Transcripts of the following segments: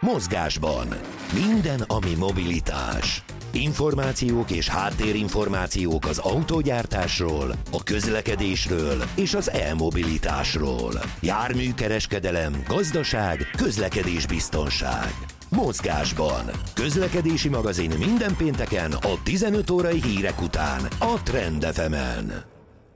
Mozgásban. Minden, ami mobilitás. Információk és háttérinformációk az autógyártásról, a közlekedésről és az e-mobilitásról. Járműkereskedelem, gazdaság, közlekedésbiztonság. Mozgásban. Közlekedési magazin minden pénteken a 15 órai hírek után a Trend FM-en.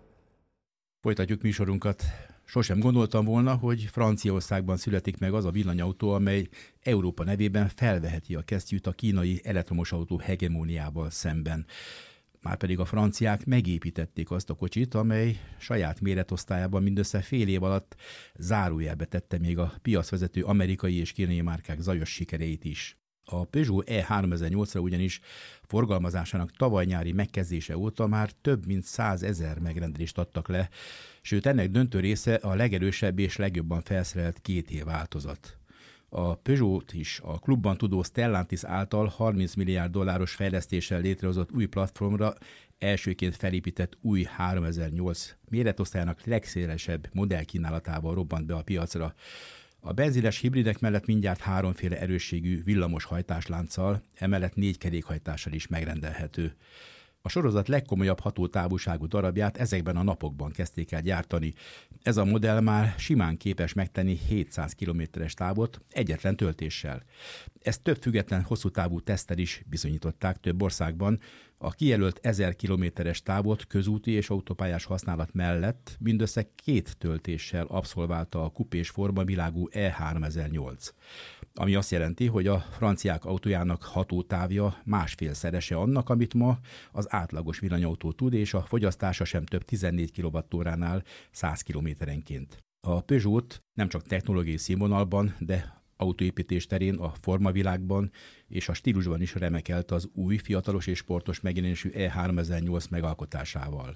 Folytatjuk műsorunkat. Sosem gondoltam volna, hogy Franciaországban születik meg az a villanyautó, amely Európa nevében felveheti a kesztyűt a kínai elektromos autó hegemóniával szemben. Márpedig a franciák megépítették azt a kocsit, amely saját méretosztályában mindössze fél év alatt zárójelbe tette még a piacvezető amerikai és kínai márkák zajos sikereit is. A Peugeot E3008-ra ugyanis forgalmazásának tavaly nyári megkezdése óta már több mint 100 000 megrendelést adtak le, sőt ennek döntő része a legerősebb és legjobban felszerelt 2 változat. A Peugeot is a klubban tudó Stellantis által 30 milliárd dolláros fejlesztéssel létrehozott új platformra elsőként felépített új 3008 méretosztályának legszélesebb modellkínálatával robbant be a piacra. A benzines hibridek mellett mindjárt 3 erősségű villamos hajtáslánccal, emellett 4 kerékhajtással is megrendelhető. A sorozat legkomolyabb hatótávolságú darabját ezekben a napokban kezdték el gyártani. Ez a modell már simán képes megtenni 700 km-es távot egyetlen töltéssel. Ezt több független hosszú távú teszttel is bizonyították több országban. A kijelölt 1000 km-es távot közúti és autópályás használat mellett mindössze 2 töltéssel abszolválta a kupés formavilágú E3008. Ami azt jelenti, hogy a franciák autójának hatótávja másfélszerese annak, amit ma az átlagos villanyautó tud, és a fogyasztása sem több 14 kWh-nál 100 km-enként. A Peugeot nem csak technológiai színvonalban, de autóépítés terén, a formavilágban és a stílusban is remekelt az új, fiatalos és sportos megjelenésű E3008 megalkotásával.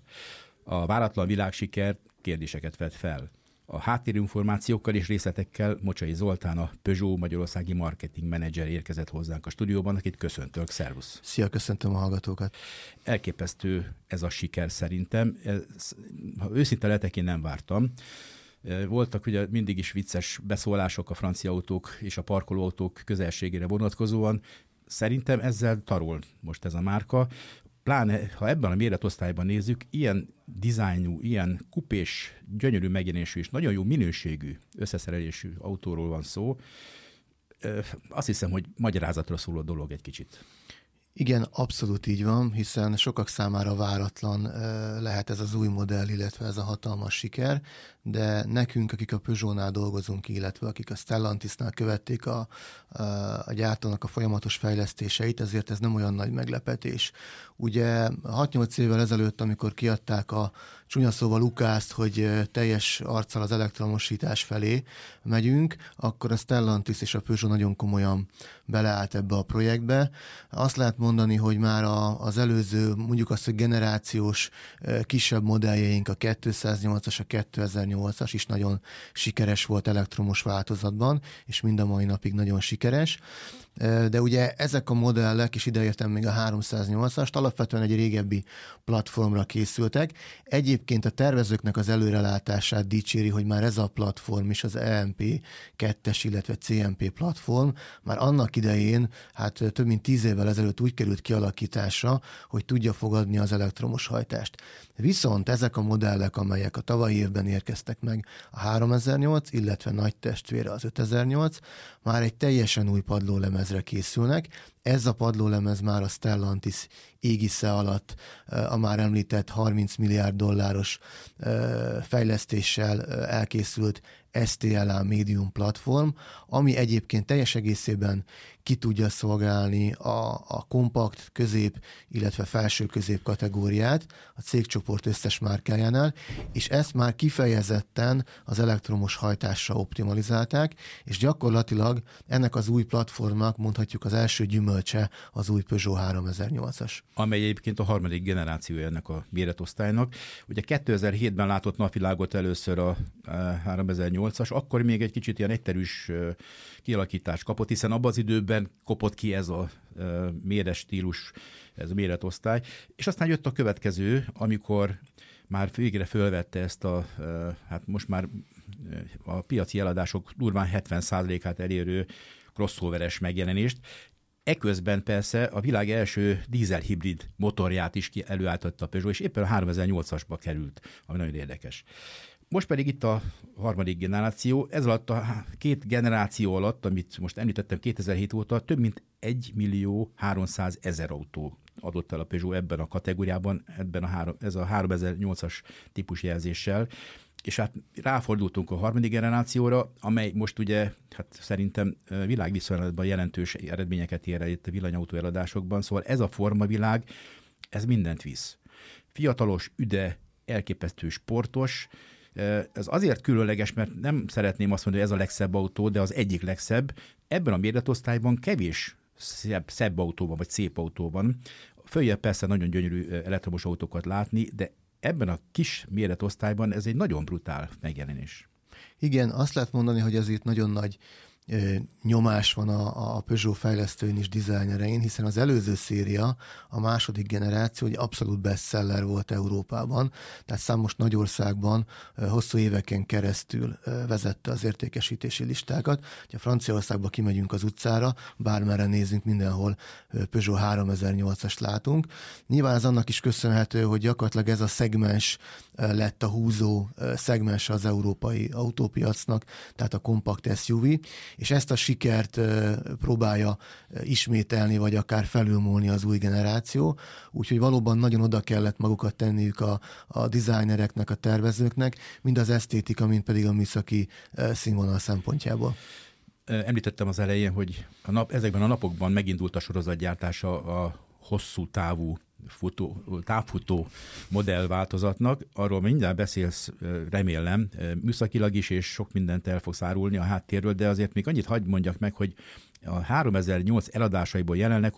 A váratlan világsiker kérdéseket vet fel. A háttérinformációkkal és részletekkel Mocsai Zoltán, a Peugeot magyarországi marketing menedzser érkezett hozzánk a stúdióban, akit köszöntök. Szervusz! Szia, köszöntöm a hallgatókat! Elképesztő ez a siker szerintem. Ha őszinte lehetek, én nem vártam. Voltak ugye mindig is vicces beszólások a francia autók és a parkolóautók közelségére vonatkozóan. Szerintem ezzel tarol most ez a márka. Pláne, ha ebben a méretosztályban nézzük, ilyen dizájnú, ilyen kupés, gyönyörű megjelenésű és nagyon jó minőségű összeszerelésű autóról van szó. Azt hiszem, hogy magyarázatra szóló dolog egy kicsit. Igen, abszolút így van, hiszen sokak számára váratlan lehet ez az új modell, illetve ez a hatalmas siker, de nekünk, akik a Peugeotnál dolgozunk, illetve akik a Stellantisnál követték a gyártónak a folyamatos fejlesztéseit, ezért ez nem olyan nagy meglepetés. Ugye 6-8 évvel ezelőtt, amikor kiadták a csúnya szóval Lukászt, hogy teljes arccal az elektromosítás felé megyünk, akkor a Stellantis és a Peugeot nagyon komolyan beleállt ebbe a projektbe. Azt lehet mondani, hogy már az előző, mondjuk azt, hogy generációs kisebb modelljeink, a 208-as, a 2008-as is nagyon sikeres volt elektromos változatban, és mind a mai napig nagyon sikeres. De ugye ezek a modellek, és ideértem még a 308-ast, alapvetően egy régebbi platformra készültek. Egyébként a tervezőknek az előrelátását dicséri, hogy már ez a platform is az EMP2-es, illetve CMP platform már annak idején, hát több mint 10 évvel ezelőtt úgy került kialakításra, hogy tudja fogadni az elektromos hajtást. Viszont ezek a modellek, amelyek a tavalyi évben érkeztek meg, a 3008, illetve nagy testvére az 5008, már egy teljesen új padlólemezre készülnek. Ez a padlólemez már a Stellantis égisze alatt a már említett 30 milliárd dolláros fejlesztéssel elkészült STLA Medium platform, ami egyébként teljes egészében ki tudja szolgálni a kompakt, közép, illetve felső közép kategóriát a cégcsoport összes márkájánál, és ezt már kifejezetten az elektromos hajtásra optimalizálták, és gyakorlatilag ennek az új platformnak mondhatjuk az első gyümölcse az új Peugeot 3008-as. Amely egyébként a harmadik generációja ennek a méretosztálynak. Ugye 2007-ben látott napvilágot először a 3008-as, akkor még egy kicsit ilyen egyterűs kialakítást kapott, hiszen abban az időben kopott ki ez a méretestílus, ez a méretosztály, és aztán jött a következő, amikor már végre fölvette ezt hát most már a piaci eladások durván 70%-át elérő crossoveres megjelenést. Eközben persze a világ első dízelhibrid motorját is előállította a Peugeot, és éppen a 3008-asba került, ami nagyon érdekes. Most pedig itt a harmadik generáció, ez alatt a két generáció alatt, amit most említettem 2007 óta, több mint 1.300.000 autó adott el a Peugeot ebben a kategóriában, ez a 3008-as típusjelzéssel, és hát ráfordultunk a harmadik generációra, amely most ugye, hát szerintem világviszonylatban jelentős eredményeket ér el itt a villanyautó eladásokban, szóval ez a formavilág, ez mindent visz. Fiatalos, üde, elképesztő sportos. Ez azért különleges, mert nem szeretném azt mondani, hogy ez a legszebb autó, de az egyik legszebb. Ebben a méretosztályban kevés szebb autóban, vagy szép autóban. Följebb persze nagyon gyönyörű elektromos autókat látni, de ebben a kis méretosztályban ez egy nagyon brutál megjelenés. Igen, azt lehet mondani, hogy azért nagyon nagy nyomás van a Peugeot fejlesztőin és dizájnerein, hiszen az előző széria, a második generáció, egy abszolút bestseller volt Európában, tehát számos nagy országban hosszú éveken keresztül vezette az értékesítési listákat. Ha Franciaországba kimegyünk az utcára, bármerre nézünk, mindenhol Peugeot 3008-ast látunk. Nyilván ez annak is köszönhető, hogy gyakorlatilag ez a szegmens lett a húzó szegmens az európai autópiacnak, tehát a kompakt SUV, és ezt a sikert próbálja ismételni, vagy akár felülmúlni az új generáció. Úgyhogy valóban nagyon oda kellett magukat tenniük a designereknek, a tervezőknek, mind az esztétika, mind pedig a műszaki színvonal szempontjából. Említettem az elején, hogy ezekben a napokban megindult a sorozatgyártása a hosszú távú távfutó modellváltozatnak. Arról mindjárt beszélsz, remélem, műszakilag is, és sok mindent el fogsz árulni a háttérről, de azért még annyit hadd mondjak meg, hogy a 3008 eladásaiból jelenleg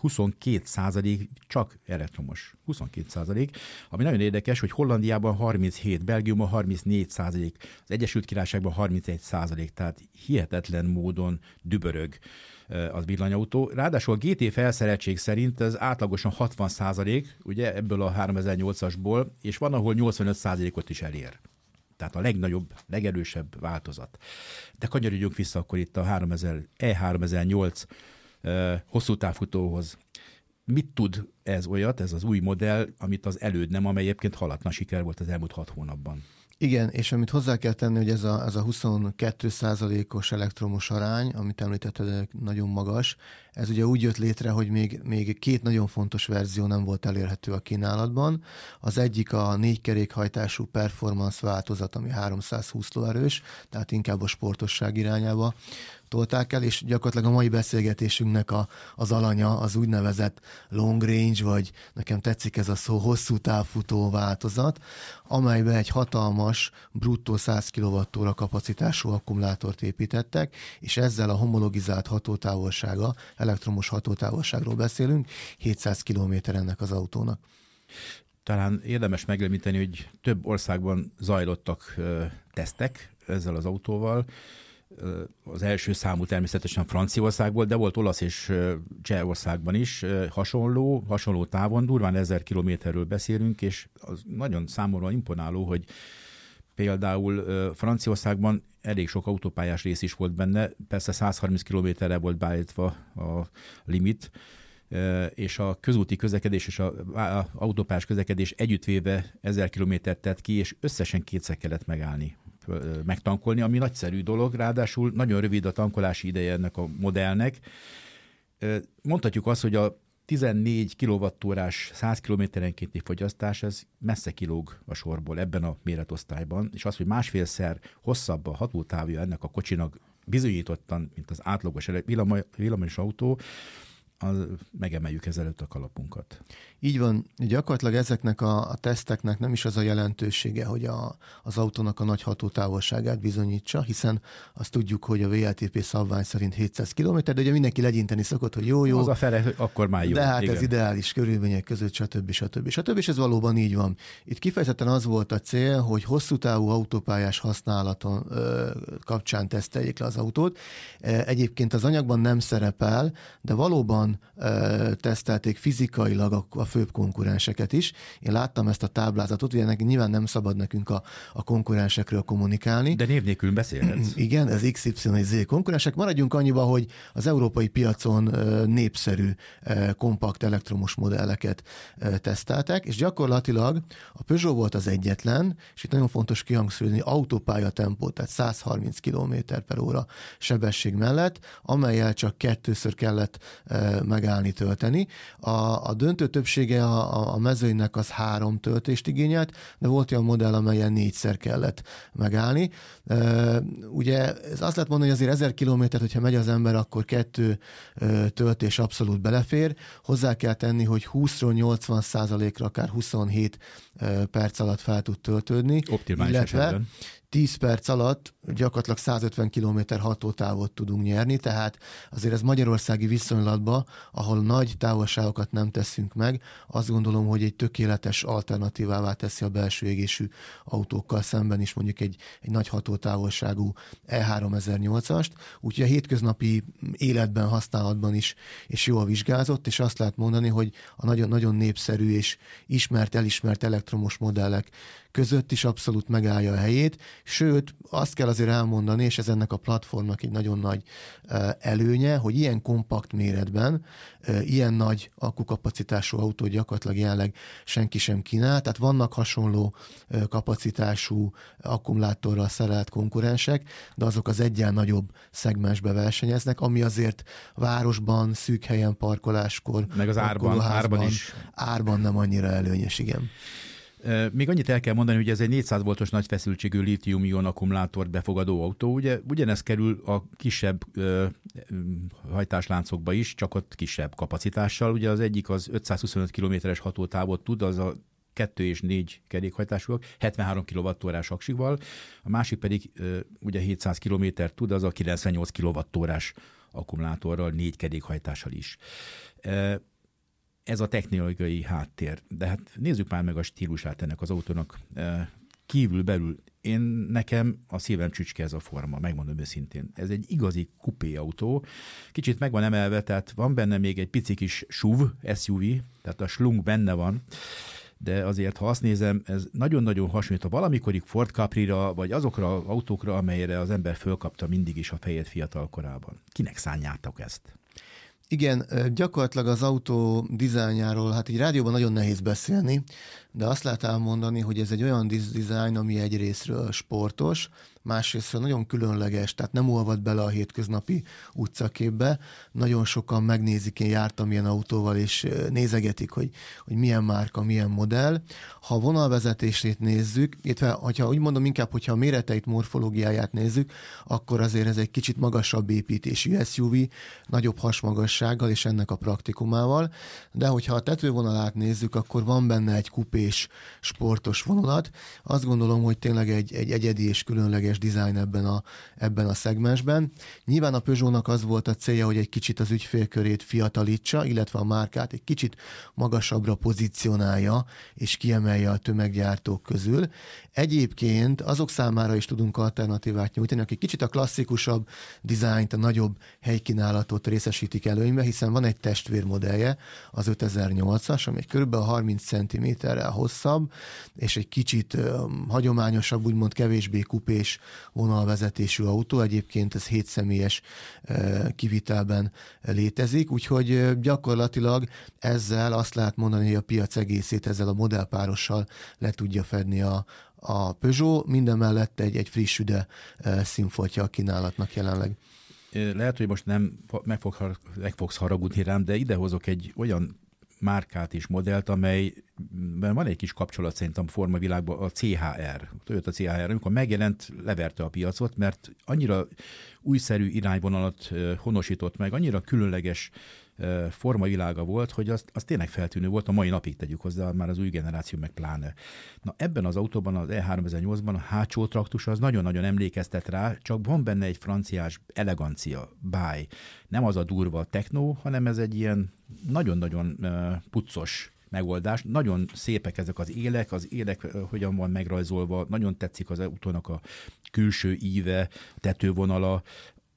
22% csak elektromos. 22%, ami nagyon érdekes, hogy Hollandiában 37%, Belgiumban 34%, az Egyesült Királyságban 31%, tehát hihetetlen módon dübörög az villanyautó. Ráadásul a GT felszereltség szerint ez átlagosan 60%, ugye ebből a 3008-asból, és van, ahol 85%-ot is elér. Tehát a legnagyobb, legerősebb változat. De kanyarodjunk vissza akkor itt a E3008 hosszú távfutóhoz. Mit tud ez olyat, ez az új modell, amit az előd nem, amely egyébként halatlan siker volt az elmúlt 6 hónapban? Igen, és amit hozzá kell tenni, hogy ez a 22%-os elektromos arány, amit említetted, nagyon magas, ez ugye úgy jött létre, hogy még két nagyon fontos verzió nem volt elérhető a kínálatban. Az egyik a 4 kerékhajtású performance változat, ami 320 lóerős, tehát inkább a sportosság irányába tolták el, és gyakorlatilag a mai beszélgetésünknek az alanya az úgynevezett long range, vagy nekem tetszik ez a szó, hosszú távfutó változat, amelybe egy hatalmas, bruttó 100 kWh kapacitású akkumulátort építettek, és ezzel a homologizált hatótávolsága, elektromos hatótávolságról beszélünk, 700 km ennek az autónak. Talán érdemes megemlíteni, hogy több országban zajlottak tesztek ezzel az autóval. Az első számú természetesen Franciaországból, de volt olasz és Csehországban is hasonló távon, durván 1000 kilométerről beszélünk, és az nagyon számomra imponáló, hogy például Franciaországban elég sok autópályás rész is volt benne, persze 130 kilométerre volt beállítva a limit, és a közúti közlekedés és az autópályás közlekedés együttvéve 1000 kilométert tett ki, és összesen 2-szer kellett megtankolni, ami nagyszerű dolog, ráadásul nagyon rövid a tankolási ideje ennek a modellnek. Mondhatjuk azt, hogy a 14 kWh-órás 100 km-enkénti fogyasztás, ez messze kilóg a sorból ebben a méretosztályban, és az, hogy másfélszer hosszabb a hatótávja ennek a kocsinak bizonyítottan, mint az átlagos villamos autó, megemeljük ezelőtt a kalapunkat. Így van, gyakorlatilag ezeknek a teszteknek nem is az a jelentősége, hogy az autónak a nagy hatótávolságát bizonyítsa, hiszen azt tudjuk, hogy a WLTP szabvány szerint 700 km, de ugye mindenki legyinteni szokott, hogy jó. Az a fele, akkor már jó. De hát igen. Ez ideális körülmények között, stb. És ez valóban így van. Itt kifejezetten az volt a cél, hogy hosszú távú autópályás használaton kapcsán teszteljék le az autót. Egyébként az anyagban nem szerepel, de valóban jobban tesztelték fizikailag a főbb konkurenseket is. Én láttam ezt a táblázatot, ugye nyilván nem szabad nekünk a konkurensekről kommunikálni. De név nélkül beszélhetsz. Igen, ez XY és Z konkurensek. Maradjunk annyiba, hogy az európai piacon népszerű kompakt elektromos modelleket teszteltek, és gyakorlatilag a Peugeot volt az egyetlen, és itt nagyon fontos kihangsúlyozni, autópályatempó, tehát 130 km/h sebesség mellett, amellyel csak 2-ször kellett megállni, tölteni. A döntő többsége a mezőnynek az 3 töltést igényelt, de volt olyan modell, amelyen 4-szer kellett megállni. Ugye ez azt lehet mondani, hogy azért 1000 kilométert, hogyha megy az ember, akkor 2 töltés abszolút belefér. Hozzá kell tenni, hogy 20-ról 80%-ra akár 27 perc alatt fel tud töltődni. Optimális illetve esetben. 10 perc alatt gyakorlatilag 150 km hatótávot tudunk nyerni, tehát azért ez magyarországi viszonylatban, ahol nagy távolságokat nem teszünk meg, azt gondolom, hogy egy tökéletes alternatívává teszi a belső égésű autókkal szemben is mondjuk egy nagy hatótávolságú E3008-ast, úgyhogy a hétköznapi életben, használatban is és jól vizsgázott, és azt lehet mondani, hogy a nagyon népszerű és elismert elektromos modellek között is abszolút megállja a helyét, sőt, azt kell azért elmondani, és ez ennek a platformnak egy nagyon nagy előnye, hogy ilyen kompakt méretben, ilyen nagy akkukapacitású autó gyakorlatilag jelenleg senki sem kínál, tehát vannak hasonló kapacitású akkumulátorral szerelt konkurensek, de azok az egyen nagyobb szegmensbe versenyeznek, ami azért városban, szűk helyen parkoláskor, meg az árban is. Árban nem annyira előnyös, igen. Még annyit el kell mondani, hogy ez egy 400 voltos nagy feszültségű lítium-ion akkumulátort befogadó autó. Ugye ugyanez kerül a kisebb hajtásláncokba is, csak ott kisebb kapacitással. Ugye az egyik az 525 km-es hatótávot tud, az a 2 és 4 kerékhajtásúak, 73 kWh-s aksival, a másik pedig ugye 700 km tud, az a 98 kWh-s akkumulátorral, 4 kerékhajtással is. Ez a technológiai háttér. De hát nézzük már meg a stílusát ennek az autónak. Kívül-belül nekem a szívem csücske ez a forma, megmondom őszintén. Ez egy igazi kupé autó. Kicsit meg van emelve, tehát van benne még egy pici kis SUV, tehát a slung benne van, de azért, ha azt nézem, ez nagyon-nagyon hasonlít a valamikorig Ford Capri-ra, vagy azokra az autókra, amelyre az ember fölkapta mindig is a fejét fiatal korában. Kinek szánjátok ezt? Igen, gyakorlatilag az autó dizájnjáról, hát így rádióban nagyon nehéz beszélni, de azt lehet elmondani, hogy ez egy olyan dizájn, ami egy részről sportos, másrésztről nagyon különleges, tehát nem olvad bele a hétköznapi utcaképbe. Nagyon sokan megnézik, én jártam ilyen autóval, és nézegetik, hogy milyen márka, milyen modell. Ha a vonalvezetését nézzük, illetve, hogyha úgy mondom inkább, hogyha a méreteit, morfológiáját nézzük, akkor azért ez egy kicsit magasabb építésű SUV, nagyobb hasmagassággal és ennek a praktikumával, de hogyha a tetővonalát nézzük, akkor van benne egy kupés, sportos vonulat. Azt gondolom, hogy tényleg egy egyedi és különleges dizájn ebben a szegmensben. Nyilván a Peugeotnak az volt a célja, hogy egy kicsit az ügyfélkörét fiatalítsa, illetve a márkát egy kicsit magasabbra pozícionálja, és kiemelje a tömeggyártók közül. Egyébként azok számára is tudunk alternatívát nyújtani, akik kicsit a klasszikusabb dizájnt, a nagyobb helykínálatot részesítik előnybe, hiszen van egy testvérmodellje, az 5008-as, ami kb. 30 cm-rel hosszabb, és egy kicsit hagyományosabb, úgymond kevésbé kupés vonalvezetésű autó. Egyébként ez 7 személyes kivitelben létezik, úgyhogy gyakorlatilag ezzel azt lehet mondani, hogy a piac egészét ezzel a modellpárossal le tudja fedni a Peugeot, minden mellett egy friss üde színfoltja a kínálatnak jelenleg. Lehet, hogy most nem meg fogsz haragudni rám, de idehozok egy olyan márkát és modellt, amelyben van egy kis kapcsolat szerintem a formavilágban, a CHR, a Toyota CHR, amikor megjelent, leverte a piacot, mert annyira újszerű irányvonalat honosított meg, annyira különleges formavilága volt, hogy az tényleg feltűnő volt, a mai napig tegyük hozzá, már az új generáció meg pláne. Na ebben az autóban, az E3008-ban a hátsó traktus az nagyon-nagyon emlékeztet rá, csak van benne egy franciás elegancia, báj. Nem az a durva techno, hanem ez egy ilyen nagyon-nagyon puccos megoldás. Nagyon szépek ezek az élek hogyan van megrajzolva, nagyon tetszik az autónak a külső íve, a tetővonala,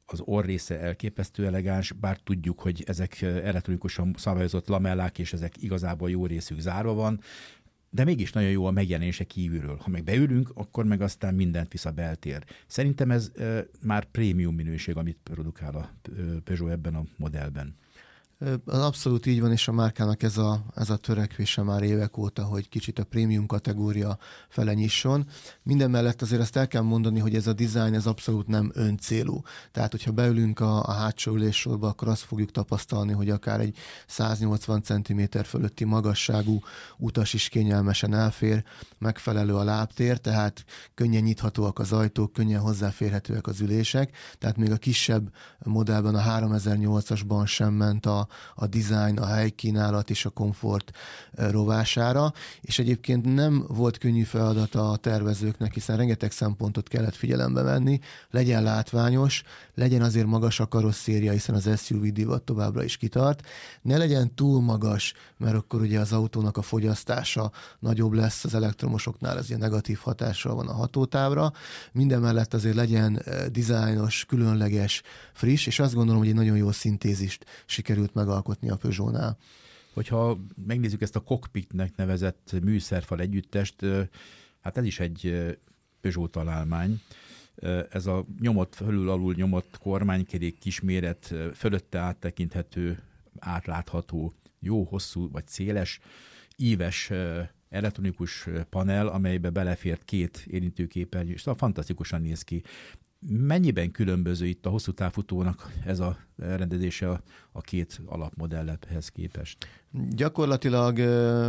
az orrésze elképesztő elegáns, bár tudjuk, hogy ezek elektronikusan szabályozott lamellák, és ezek igazából jó részük zárva van, de mégis nagyon jó a megjelenése kívülről. Ha meg beülünk, akkor meg aztán mindent visz a beltér. Szerintem ez már prémium minőség, amit produkál a Peugeot ebben a modellben. Abszolút így van, és a márkának ez a törekvése már évek óta, hogy kicsit a prémium kategória fele nyisson. Minden mellett azért azt el kell mondani, hogy ez a design ez abszolút nem öncélú. Tehát, hogyha beülünk a hátsó üléssorba, akkor azt fogjuk tapasztalni, hogy akár egy 180 cm fölötti magasságú utas is kényelmesen elfér, megfelelő a lábtér, tehát könnyen nyithatóak az ajtók, könnyen hozzáférhetőek az ülések, tehát még a kisebb modellben, a 3008-asban sem ment a design, a helykínálat és a komfort rovására, és egyébként nem volt könnyű feladata a tervezőknek, hiszen rengeteg szempontot kellett figyelembe venni, legyen látványos, legyen azért magas a karosszéria, hiszen az SUV divat továbbra is kitart, ne legyen túl magas, mert akkor ugye az autónak a fogyasztása nagyobb lesz, az elektromosoknál ez ilyen negatív hatással van a hatótávra, minden mellett azért legyen dizájnos, különleges, friss, és azt gondolom, hogy egy nagyon jó szintézist sikerült megalkotni a Peugeotnál. Hogyha megnézzük ezt a cockpitnek nevezett műszerfal együttest, hát ez is egy Peugeot találmány. Ez a nyomott, fölül-alul nyomott kormánykerék kisméret, fölötte áttekinthető, átlátható, jó hosszú vagy széles, íves elektronikus panel, amelybe belefért 2 érintőképernyő, és fantasztikusan néz ki. Mennyiben különböző itt a hosszú távfutónak ez a rendezése a 2 alapmodellhez képest? Gyakorlatilag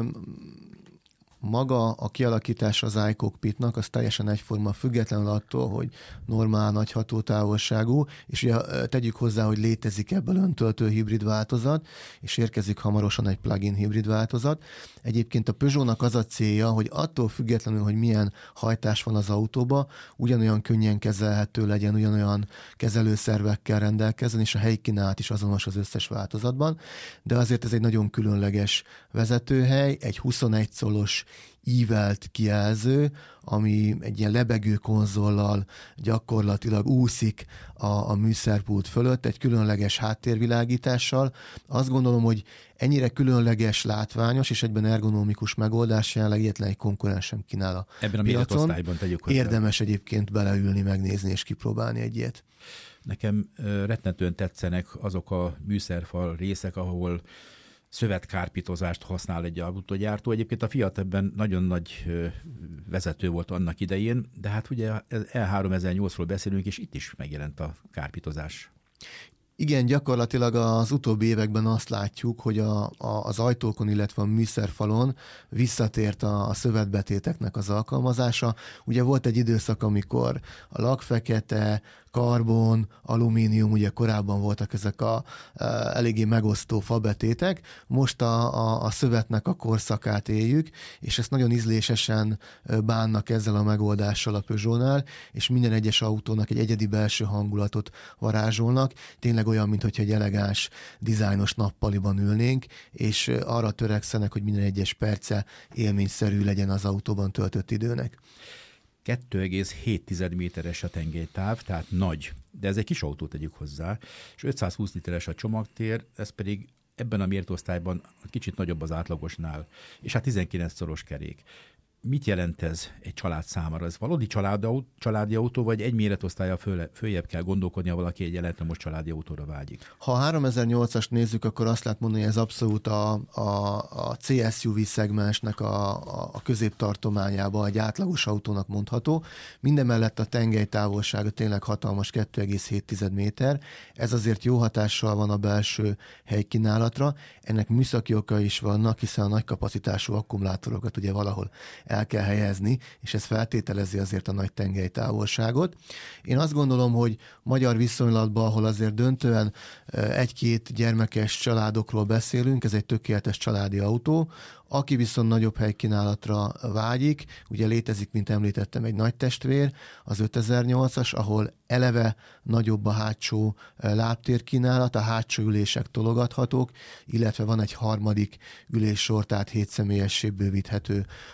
maga a kialakítás az iCockpitnak az teljesen egyforma, függetlenül attól, hogy normál nagy hatótávolságú, és ugye tegyük hozzá, hogy létezik ebből öntöltő hibrid változat, és érkezik hamarosan egy plug-in hibrid változat. Egyébként a Peugeotnak az a célja, hogy attól függetlenül, hogy milyen hajtás van az autóba, ugyanolyan könnyen kezelhető legyen, ugyanolyan kezelőszervekkel rendelkezzen, és a helykínálat is azonos az összes változatban, de azért ez egy nagyon különleges vezetőhely, egy 21 colos ívelt kijelző, ami egy ilyen lebegő konzollal gyakorlatilag úszik a műszerpult fölött, egy különleges háttérvilágítással. Azt gondolom, hogy ennyire különleges, látványos és egyben ergonomikus megoldás jelenleg egyetlen egy konkurens sem kínál a ebben a piacon. Méretosztályban tegyük hozzá. Érdemes egyébként beleülni, megnézni és kipróbálni egy ilyet. Nekem rettentően tetszenek azok a műszerfal részek, ahol szövetkárpítozást használ egy autógyártó. Egyébként a Fiat ebben nagyon nagy vezető volt annak idején, de hát ugye E3008-ról beszélünk, és itt is megjelent a kárpítozás. Igen, gyakorlatilag az utóbbi években azt látjuk, hogy az ajtókon, illetve a műszerfalon visszatért a szövetbetéteknek az alkalmazása. Ugye volt egy időszak, amikor a lakfekete, karbon, alumínium, ugye korábban voltak ezek a eléggé megosztó fabetétek, most a szövetnek a korszakát éljük, és ezt nagyon ízlésesen bánnak ezzel a megoldással a Peugeotnál, és minden egyes autónak egy egyedi belső hangulatot varázsolnak, tényleg olyan, mintha egy elegáns, dizájnos nappaliban ülnénk, és arra törekszenek, hogy minden egyes perce élményszerű legyen az autóban töltött időnek. 2,7 méteres a tengelytáv, tehát nagy, de ez egy kis autó, tegyük hozzá, és 520 literes a csomagtér, ez pedig ebben a mértosztályban kicsit nagyobb az átlagosnál, és hát 19 szoros kerék. Mit jelent ez egy család számára? Ez valódi családi autó, vagy egy méretosztálya följebb kell gondolkodnia valaki, egy elektromos családi autóra vágyik? Ha a 3008-ast nézzük, akkor azt lehet mondani, hogy ez abszolút a CSUV szegmensnek a középtartományába egy átlagos autónak mondható. Mindemellett a tengelytávolsága tényleg hatalmas, 2,7 méter. Ez azért jó hatással van a belső helykínálatra. Ennek műszaki okai is vannak, hiszen a nagy kapacitású akkumulátorokat ugye valahol el kell helyezni, és ez feltételezi azért a nagy tengelytávolságot. Én azt gondolom, hogy magyar viszonylatban, ahol azért döntően 1-2 gyermekes családokról beszélünk, ez egy tökéletes családi autó. Aki viszont nagyobb helykínálatra vágyik, ugye létezik, mint említettem, egy nagy testvér, az 5008-as, ahol eleve nagyobb a hátsó lábtérkínálat, a hátsó ülések tologathatók, illetve van egy harmadik üléssor, tehát 7 személyessé bővíthető az utas.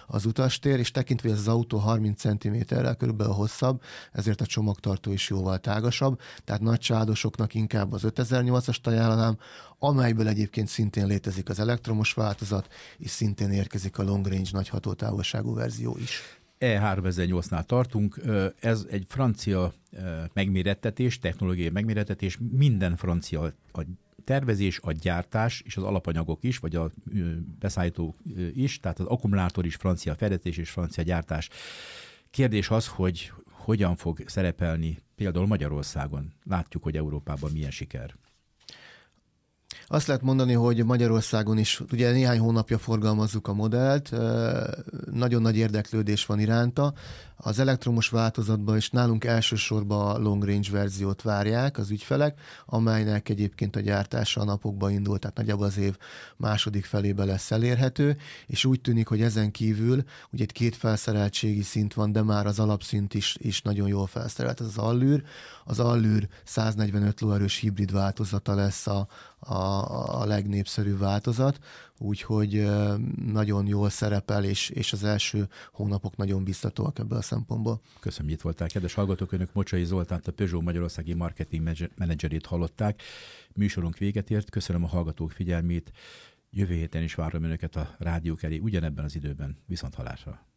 utastér, és tekintve, hogy az autó 30 cm-rel körülbelül hosszabb, ezért a csomagtartó is jóval tágasabb, tehát nagy csádosoknak inkább az 5008-ast ajánlanám, amelyből egyébként szintén létezik az elektromos változat, és szintén érkezik a long range nagy hatótávolságú verzió is. E3008-nál tartunk, ez egy francia megmérettetés, technológiai megmérettetés, minden francia a tervezés, a gyártás és az alapanyagok is, vagy a beszállító is, tehát az akkumulátor is francia fejlesztés és francia gyártás. Kérdés az, hogy hogyan fog szerepelni például Magyarországon. Látjuk, hogy Európában milyen siker. Azt lehet mondani, hogy Magyarországon is, ugye néhány hónapja forgalmazzuk a modellt, nagyon nagy érdeklődés van iránta. Az elektromos változatban is nálunk elsősorban a long range verziót várják az ügyfelek, amelynek egyébként a gyártása a napokban indult, tehát nagyjából az év második felébe lesz elérhető, és úgy tűnik, hogy ezen kívül ugye itt 2 felszereltségi szint van, de már az alapszint is nagyon jól felszerelt, ez az Allure. Az Allure 145 lóerős hibrid változata lesz a legnépszerűbb változat, úgyhogy nagyon jól szerepel, és az első hónapok nagyon biztatóak ebből a szempontból. Köszönöm, hogy itt voltál, kedves hallgatók, önök Mocsai Zoltánt, a Peugeot Magyarországi Marketing Menedzserét hallották. Műsorunk véget ért, köszönöm a hallgatók figyelmét. Jövő héten is várom önöket a rádiók elé, ugyanebben az időben. Viszonthallásra!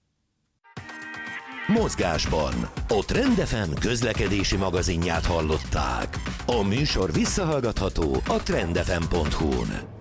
Mozgásban a Trend FM közlekedési magazinját hallották. A műsor visszahallgatható a trendfm.hu-n.